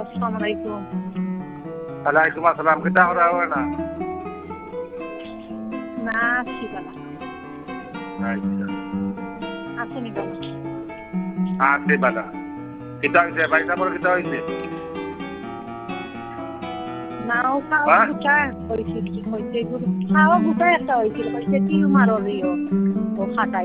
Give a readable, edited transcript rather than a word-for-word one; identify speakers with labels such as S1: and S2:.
S1: আসসালামু আলাইকুম।
S2: ওয়ালাইকুম আসসালাম। কিতা করা হয় না?
S1: না আছি বালা।
S2: আচ্ছা।
S1: আসেনি বালা।
S2: আছে বালা। কিতা হইছে? বাইসা পরে কিতা হইছে?
S1: নাও খাও
S2: হ্যাঁ?
S1: গুটা হয়েছিল কি হয়েছে খাওয়া গুটা একটা হয়েছিল হয়েছে টিউমার ওরিও ও খাটাই